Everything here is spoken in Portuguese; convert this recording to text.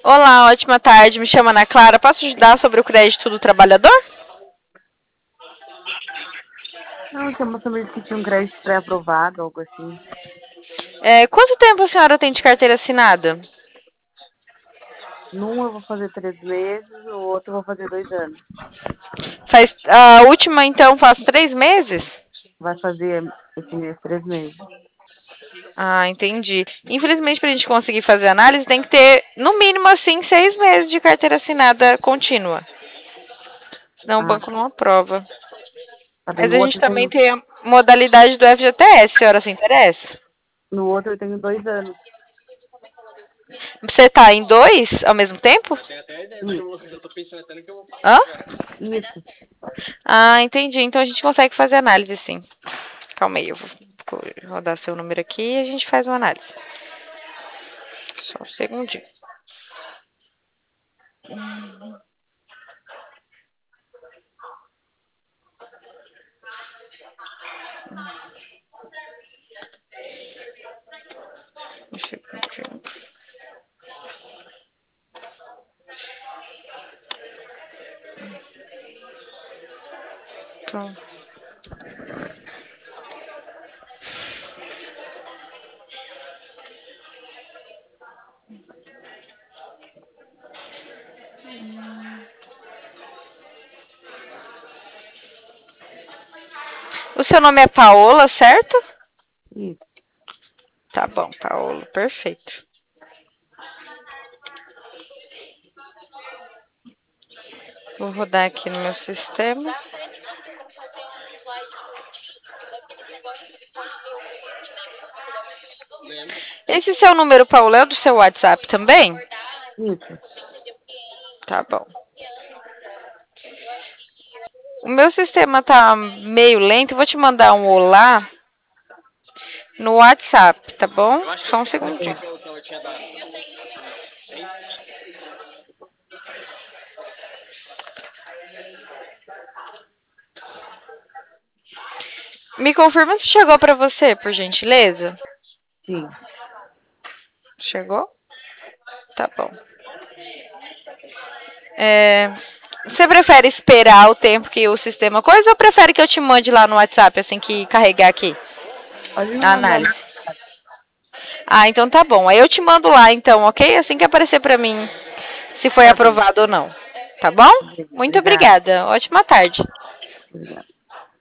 Olá, ótima tarde. Me chamo Ana Clara. Posso ajudar sobre o crédito do trabalhador? Não, tinha uma família que tinha um crédito pré-aprovado, algo assim. Quanto tempo a senhora tem de carteira assinada? Num eu vou fazer 3 meses, o outro eu vou fazer 2 anos. A última, então, faz 3 meses? Vai fazer esse mês 3 meses. Ah, entendi. Infelizmente, para a gente conseguir fazer análise, tem que ter, no mínimo, assim, 6 meses de carteira assinada contínua. Senão o Ah, banco não aprova. tá bem. Mas No a gente outro eu também tenho, tem a modalidade do FGTS. A senhora se interessa? no outro eu tenho 2 anos. Você tá em dois ao mesmo tempo? Hã? Isso. Ah, entendi. Então a gente consegue fazer análise, sim. Calma aí, eu vou rodar seu número aqui e a gente faz uma análise. Só um segundinho. Um segundinho. Pronto. O seu nome é Paola, certo? Isso. Tá bom, Paola, perfeito. Vou rodar aqui no meu sistema. Esse seu número, Paola, é o do seu WhatsApp também? Isso. Tá bom. O meu sistema tá meio lento. Vou te mandar um olá no WhatsApp, tá bom? Só um Tá segundinho. bem. Me confirma se chegou para você, por gentileza. Sim. Chegou? Tá bom. Você prefere esperar o tempo que o sistema coisa ou prefere que eu te mande lá no WhatsApp assim que carregar aqui Pode me a mandar. análise? Ah, então tá bom. Aí eu te mando lá então, ok? Assim que aparecer para mim se foi Tá bem. aprovado ou não. Tá bom? Tá bem. Muito Obrigada. obrigada. Ótima tarde. Obrigada.